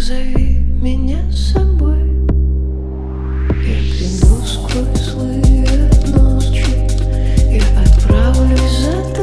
зови меня с собой. Я приду сквозь злые ночи, я отправлюсь за тобой.